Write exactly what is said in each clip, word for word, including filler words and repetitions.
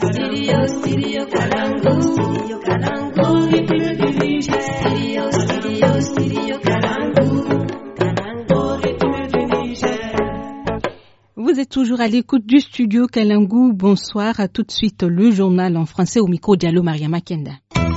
Studio, studio Kalangu, studio Kalangu, rythme du Niger. Studio, studio, studio Kalangu, Kalangu, rythme du Niger. Vous êtes toujours à l'écoute du studio Kalangu. Bonsoir. À tout de suite le journal en français au micro Diallo Mariama Kenda.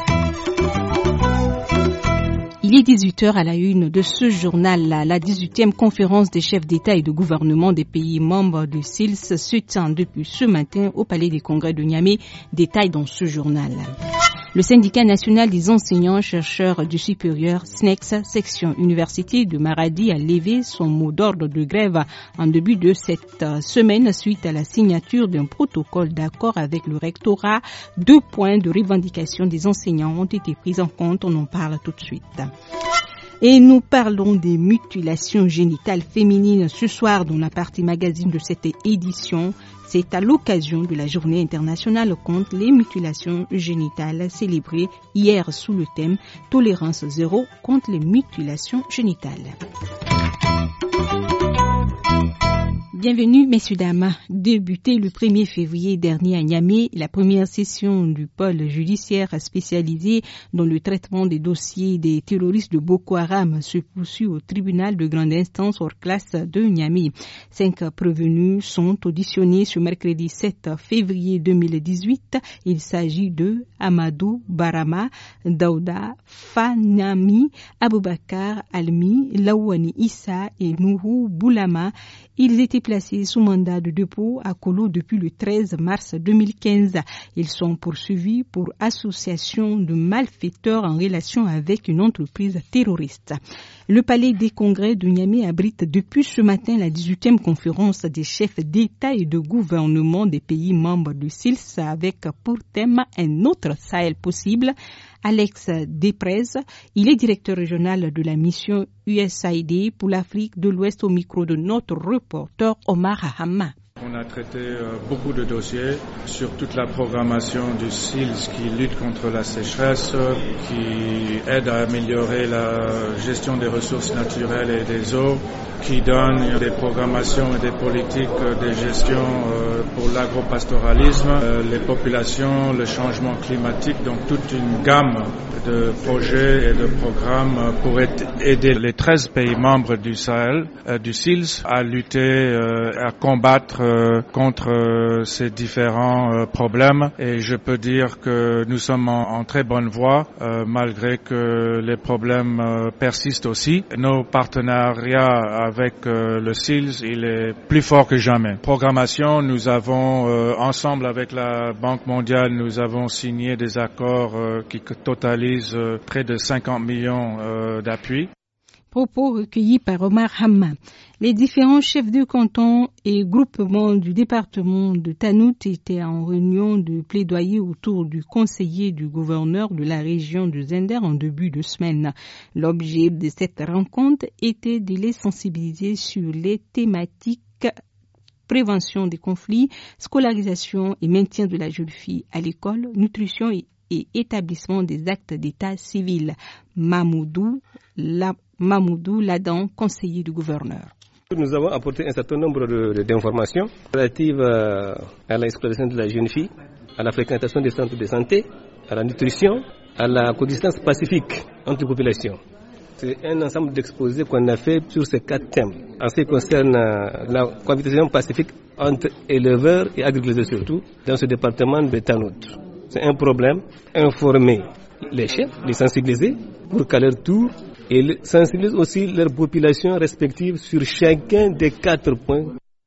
Il est dix-huit heures à la une de ce journal. La dix-huitième conférence des chefs d'État et de gouvernement des pays membres du S I L S se tient depuis ce matin au Palais des Congrès de Niamey. Détail dans ce journal. Le syndicat national des enseignants-chercheurs du supérieur S N E X, section université de Maradi, a levé son mot d'ordre de grève en début de cette semaine suite à la signature d'un protocole d'accord avec le rectorat. Deux points de revendication des enseignants ont été pris en compte. On en parle tout de suite. Et nous parlons des mutilations génitales féminines ce soir dans la partie magazine de cette édition. C'est à l'occasion de la Journée internationale contre les mutilations génitales célébrée hier sous le thème « Tolérance zéro contre les mutilations génitales ». Bienvenue, messieurs, dames. Débuté le premier février dernier à Niamey, la première session du pôle judiciaire spécialisé dans le traitement des dossiers des terroristes de Boko Haram se poursuit au tribunal de grande instance hors classe de Niamey. Cinq prévenus sont auditionnés ce mercredi sept février deux mille dix-huit. Il s'agit de Amadou Barama, Daouda Fanami, Aboubakar Almi, Lawani Issa et Nourou Boulama. Ils étaient placés sous mandat de dépôt à Kolo depuis le treize mars deux mille quinze. Ils sont poursuivis pour association de malfaiteurs en relation avec une entreprise terroriste. Le palais des congrès de Niamey abrite depuis ce matin la dix-huitième conférence des chefs d'État et de gouvernement des pays membres du S I L S avec pour thème un autre Sahel possible. Alex Desprez, il est directeur régional de la mission U S A I D pour l'Afrique de l'Ouest au micro de notre reporter Omar Hamma. On a traité euh, beaucoup de dossiers sur toute la programmation du S I L S qui lutte contre la sécheresse, qui aide à améliorer la gestion des ressources naturelles et des eaux, qui donne des programmations et des politiques de gestion euh, pour l'agropastoralisme, euh, les populations, le changement climatique, donc toute une gamme de projets et de programmes pour aider les treize pays membres du Sahel, euh, du S I L S à lutter, euh, à combattre euh, contre euh, ces différents euh, problèmes. Et je peux dire que nous sommes en, en très bonne voie, euh, malgré que les problèmes euh, persistent aussi. Nos partenariats avec euh, le S I L S, il est plus fort que jamais. Programmation, nous avons, euh, ensemble avec la Banque mondiale, nous avons signé des accords euh, qui totalisent euh, près de cinquante millions euh, d'appui. Propos recueillis par Omar Hamma. Les différents chefs de canton et groupements du département de Tanout étaient en réunion de plaidoyer autour du conseiller du gouverneur de la région de Zender en début de semaine. L'objet de cette rencontre était de les sensibiliser sur les thématiques prévention des conflits, scolarisation et maintien de la jeune fille à l'école, nutrition et et établissement des actes d'état civil. Mamoudou, la, Mamoudou Ladan, conseiller du gouverneur. Nous avons apporté un certain nombre de, de, d'informations relatives à, à l'exploitation de la jeune fille, à la fréquentation des centres de santé, à la nutrition, à la coexistence pacifique entre les populations. C'est un ensemble d'exposés qu'on a fait sur ces quatre thèmes. En ce qui concerne la cohabitation pacifique entre éleveurs et agriculteurs surtout, dans ce département de Tanout. C'est un problème, informer les chefs, les sensibiliser pour qu'à leur tour, ils sensibilisent aussi leurs populations respectives sur chacun des quatre points.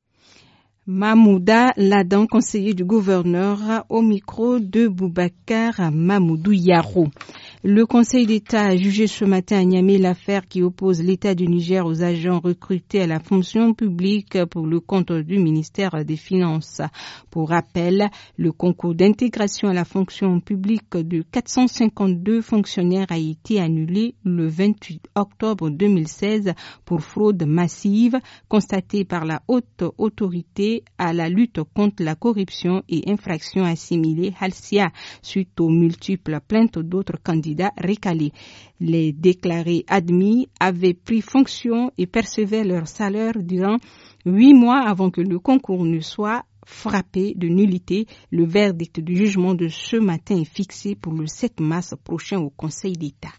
Mamouda Ladan, conseiller du gouverneur, au micro de Boubacar Mamoudou Yarou. Le Conseil d'État a jugé ce matin à Niamey l'affaire qui oppose l'État du Niger aux agents recrutés à la fonction publique pour le compte du ministère des Finances. Pour rappel, le concours d'intégration à la fonction publique de quatre cent cinquante-deux fonctionnaires a été annulé le vingt-huit octobre deux mille seize pour fraude massive constatée par la haute autorité à la lutte contre la corruption et infractions assimilées Halcia suite aux multiples plaintes d'autres candidats récalés. Les déclarés admis avaient pris fonction et percevaient leur salaire durant huit mois avant que le concours ne soit frappé de nullité. Le verdict du jugement de ce matin est fixé pour le sept mars prochain au Conseil d'État.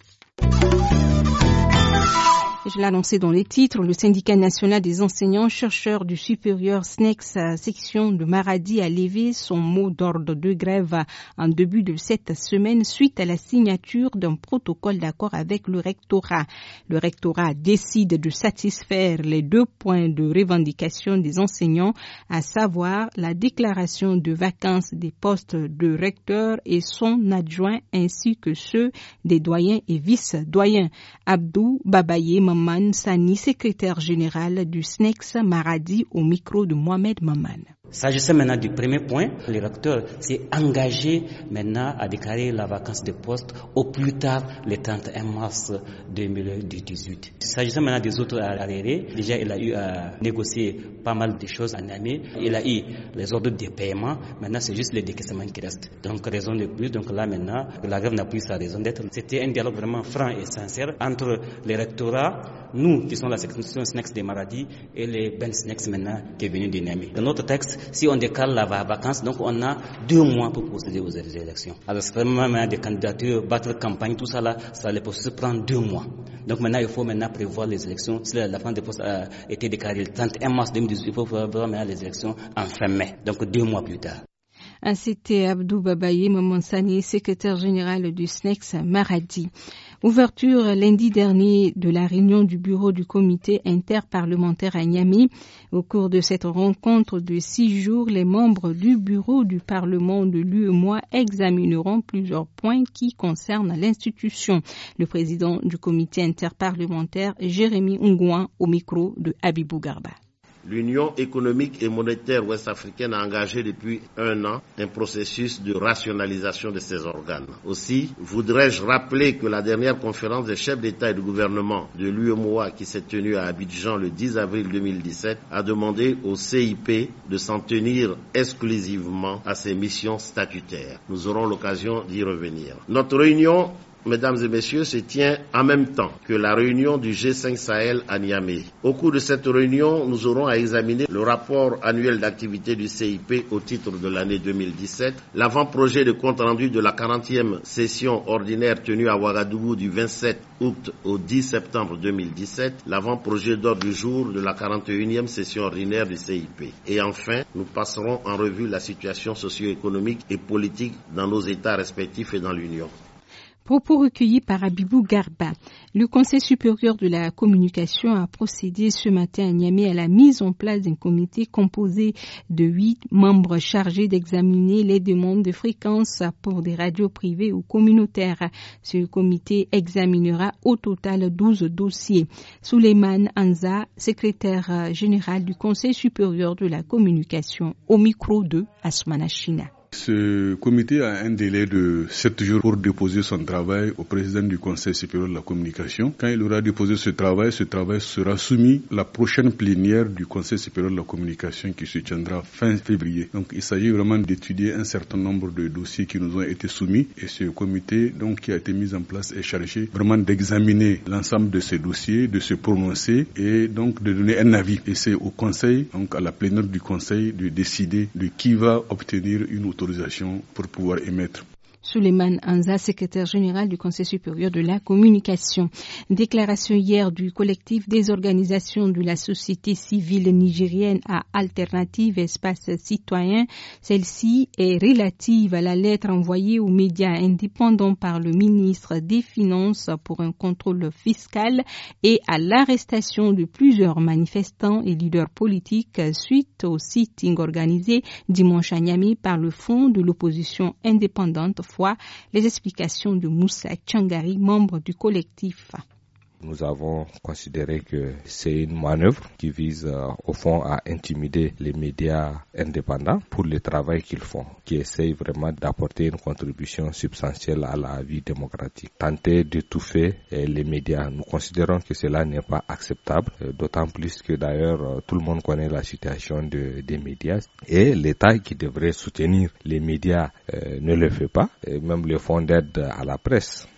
Je l'ai annoncé dans les titres, le syndicat national des enseignants-chercheurs du supérieur S N E X section de Maradi a levé son mot d'ordre de grève en début de cette semaine suite à la signature d'un protocole d'accord avec le rectorat. Le rectorat décide de satisfaire les deux points de revendication des enseignants, à savoir la déclaration de vacances des postes de recteur et son adjoint ainsi que ceux des doyens et vice-doyens. Abdou Babaye Maman Sani, secrétaire général du S N E X Maradi, au micro de Mohamed Maman. S'agissant maintenant du premier point, le recteur s'est engagé maintenant à déclarer la vacance de poste au plus tard le trente et un mars deux mille dix-huit. S'agissant maintenant des autres arriérés, déjà il a eu à négocier pas mal de choses en année. Il a eu les ordres de paiement, maintenant c'est juste les décaissements qui restent. Donc raison de plus, donc là maintenant, la grève n'a plus sa raison d'être. C'était un dialogue vraiment franc et sincère entre les rectorats, nous qui sommes la section S N E X de Maradi et les Ben S N E X maintenant qui est venu de Niamey. Dans notre texte, si on décale la vacance, donc on a deux mois pour procéder aux élections. Alors c'est vraiment des candidatures, battre campagne, tout ça là, ça les processus prend deux mois. Donc maintenant il faut maintenant prévoir les élections. Si la, la fin des postes a été déclarée le trente et un mars deux mille dix-huit, il faut prévoir maintenant les élections en fin mai, donc deux mois plus tard. C'était Abdou Babaye Mamansani, secrétaire général du S N E X Maradi. Ouverture lundi dernier de la réunion du bureau du comité interparlementaire à Niamey. Au cours de cette rencontre de six jours, les membres du bureau du Parlement de l'U E M O A examineront plusieurs points qui concernent l'institution. Le président du comité interparlementaire, Jérémy Ungouan, au micro de Habibou Garba. L'Union économique et monétaire ouest-africaine a engagé depuis un an un processus de rationalisation de ses organes. Aussi, voudrais-je rappeler que la dernière conférence des chefs d'État et de gouvernement de l'U E M O A qui s'est tenue à Abidjan le dix avril deux mille dix-sept a demandé au C I P de s'en tenir exclusivement à ses missions statutaires. Nous aurons l'occasion d'y revenir. Notre réunion, mesdames et messieurs, se tient en même temps que la réunion du G cinq Sahel à Niamey. Au cours de cette réunion, nous aurons à examiner le rapport annuel d'activité du C I P au titre de l'année deux mille dix-sept, l'avant-projet de compte-rendu de la quarantième session ordinaire tenue à Ouagadougou du vingt-sept août au dix septembre deux mille dix-sept, l'avant-projet d'ordre du jour de la quarante et unième session ordinaire du C I P. Et enfin, nous passerons en revue la situation socio-économique et politique dans nos États respectifs et dans l'Union. Propos recueillis par Habibou Garba. Le Conseil supérieur de la communication a procédé ce matin à Niamey à la mise en place d'un comité composé de huit membres chargés d'examiner les demandes de fréquence pour des radios privées ou communautaires. Ce comité examinera au total douze dossiers. Souleymane Anza, secrétaire général du Conseil supérieur de la communication, au micro de Asmana China. Ce comité a un délai de sept jours pour déposer son travail au président du Conseil supérieur de la communication. Quand il aura déposé ce travail, ce travail sera soumis à la prochaine plénière du Conseil supérieur de la communication qui se tiendra fin février. Donc il s'agit vraiment d'étudier un certain nombre de dossiers qui nous ont été soumis et ce comité donc qui a été mis en place est chargé vraiment d'examiner l'ensemble de ces dossiers, de se prononcer et donc de donner un avis. Et c'est au Conseil, donc à la plénière du Conseil, de décider de qui va obtenir une autorisation pour pouvoir émettre. Souleymane Anza, secrétaire général du Conseil supérieur de la communication. Déclaration hier du collectif des organisations de la société civile nigérienne à Alternative Espace Citoyen. Celle-ci est relative à la lettre envoyée aux médias indépendants par le ministre des Finances pour un contrôle fiscal et à l'arrestation de plusieurs manifestants et leaders politiques suite au sitting organisé dimanche à Niamey par le Front de l'opposition indépendante. Fois les explications de Moussa Tchangari, membre du collectif. Nous avons considéré que c'est une manœuvre qui vise euh, au fond à intimider les médias indépendants pour le travail qu'ils font, qui essayent vraiment d'apporter une contribution substantielle à la vie démocratique. Tenter d'étouffer euh, les médias, nous considérons que cela n'est pas acceptable, euh, d'autant plus que d'ailleurs euh, tout le monde connaît la situation de, des médias et l'État qui devrait soutenir les médias euh, ne le fait pas, et même le fonds d'aide à la presse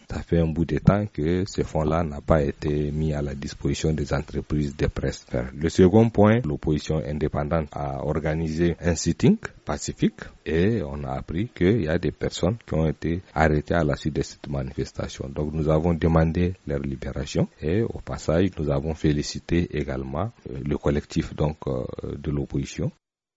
Ça fait un bout de temps que ce fonds-là n'a pas été mis à la disposition des entreprises de presse. Le second point, l'opposition indépendante a organisé un sitting pacifique et on a appris qu'il y a des personnes qui ont été arrêtées à la suite de cette manifestation. Donc nous avons demandé leur libération et au passage nous avons félicité également le collectif donc de l'opposition.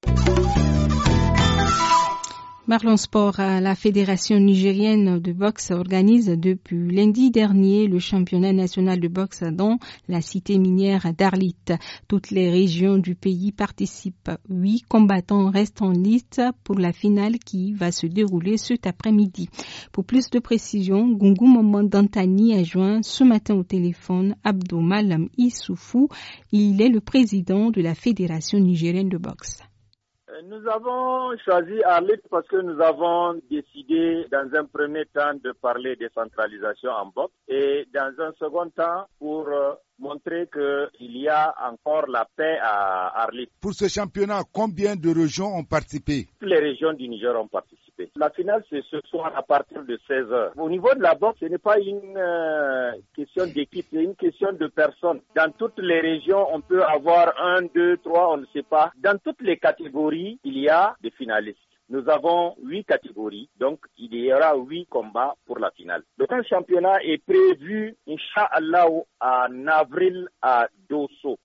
Parlons sport. La Fédération nigérienne de boxe organise depuis lundi dernier le championnat national de boxe dans la cité minière d'Arlit. Toutes les régions du pays participent. Huit combattants restent en liste pour la finale qui va se dérouler cet après-midi. Pour plus de précisions, Gungu Maman Dantani a joint ce matin au téléphone Abdou Malam Issoufou. Il est le président de la Fédération nigérienne de boxe. Nous avons choisi Arlit parce que nous avons décidé dans un premier temps de parler décentralisation en boxe et dans un second temps pour montrer qu'il y a encore la paix à Arlit. Pour ce championnat, combien de régions ont participé? Toutes les régions du Niger ont participé. La finale, c'est ce soir à partir de seize heures. Au niveau de la boxe, ce n'est pas une euh, question d'équipe, c'est une question de personnes. Dans toutes les régions, on peut avoir un, deux, trois, on ne sait pas. Dans toutes les catégories, il y a des finalistes. Nous avons huit catégories, donc il y aura huit combats pour la finale. Le grand championnat est prévu, Inch'Allah, en avril à Dosso.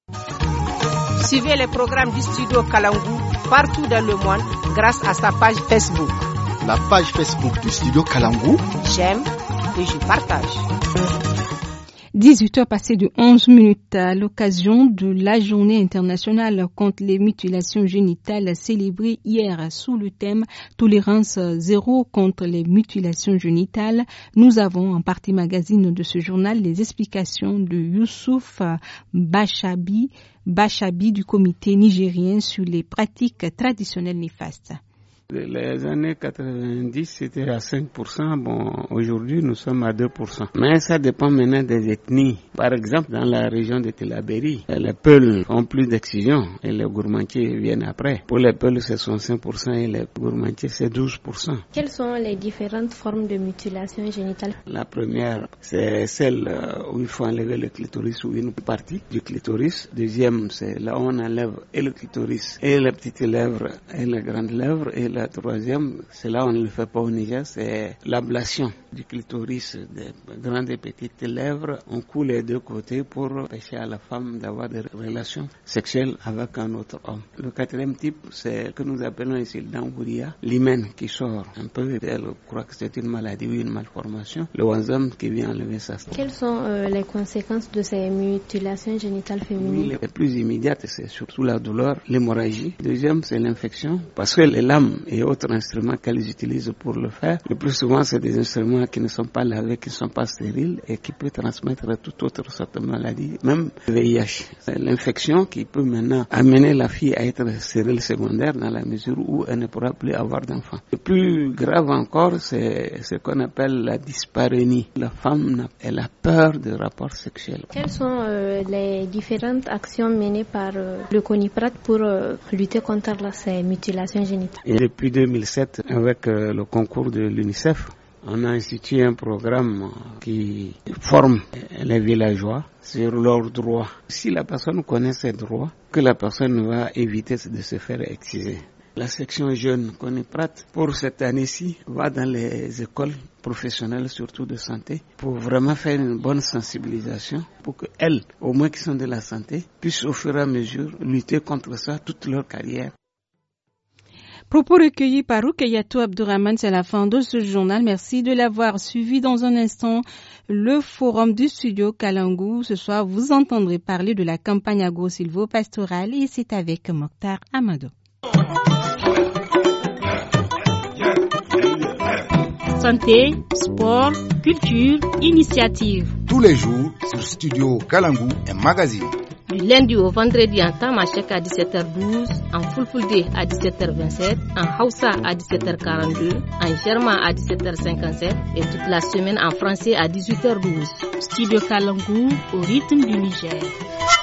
Suivez les programmes du studio Kalangu partout dans le monde grâce à sa page Facebook. La page Facebook du studio Kalangu. J'aime et je partage. dix-huit heures passées de onze minutes à l'occasion de la journée internationale contre les mutilations génitales célébrée hier sous le thème Tolérance zéro contre les mutilations génitales. Nous avons en partie magazine de ce journal les explications de Youssouf Bachabi, Bachabi du comité nigérien sur les pratiques traditionnelles néfastes. Les années quatre-vingt-dix, c'était à cinq pour cent. Bon, aujourd'hui, nous sommes à deux pour cent. Mais ça dépend maintenant des ethnies. Par exemple, dans la région de Tillabéri, les Peuls ont plus d'excision et les Gourmandiers viennent après. Pour les Peuls, c'est soixante-cinq pour cent et les Gourmandiers, c'est douze pour cent. Quelles sont les différentes formes de mutilation génitale? La première, c'est celle où il faut enlever le clitoris ou une partie du clitoris. Deuxième, c'est là où on enlève et le clitoris et les petites lèvres et les grandes lèvres. Et la troisième, c'est là où on ne le fait pas au Niger, c'est l'ablation du clitoris, des grandes et petites lèvres. On coule les deux côtés pour empêcher à la femme d'avoir des relations sexuelles avec un autre homme. Le quatrième type, c'est ce que nous appelons ici le dangouria, l'hymen qui sort un peu. Elle croit que c'est une maladie ou une malformation. Le wanzam qui vient enlever ça. Quelles sont euh, les conséquences de ces mutilations génitales féminines? Les plus immédiates, c'est surtout la douleur, l'hémorragie. Deuxième, c'est l'infection, parce que les lames et autres instruments qu'elles utilisent pour le faire, le plus souvent, c'est des instruments qui ne sont pas lavés, qui ne sont pas stériles et qui peuvent transmettre toute autre sorte de maladie, même le V I H. C'est l'infection qui peut maintenant amener la fille à être stérile secondaire dans la mesure où elle ne pourra plus avoir d'enfant. Le plus grave encore, c'est ce qu'on appelle la dyspareunie. La femme, elle a peur de rapports sexuels. Quelles sont euh, les différentes actions menées par euh, le CONIPRAT pour euh, lutter contre ces mutilations génitales? Et depuis deux mille sept, avec euh, le concours de l'UNICEF, on a institué un programme qui forme les villageois sur leurs droits. Si la personne connaît ses droits, que la personne va éviter de se faire exciser. La section jeune CONIPRAT, pour cette année-ci, va dans les écoles professionnelles, surtout de santé, pour vraiment faire une bonne sensibilisation, pour qu'elles, au moins qui sont de la santé, puissent au fur et à mesure lutter contre ça toute leur carrière. Propos recueillis par Rukayatou Abdourahmane, c'est la fin de ce journal. Merci de l'avoir suivi. Dans un instant, le forum du studio Kalangu. Ce soir, vous entendrez parler de la campagne agro-silvo-pastorale et c'est avec Mokhtar Amadou. Santé, sport, culture, initiative. Tous les jours sur Studio Kalangu, un magazine. Du lundi au vendredi en Tamashek à dix-sept heures douze, en Fulfulde à dix-sept heures vingt-sept, en Hausa à dix-sept heures quarante-deux, en Germain à dix-sept heures cinquante-sept et toute la semaine en français à dix-huit heures douze. Studio Kalangu au rythme du Niger.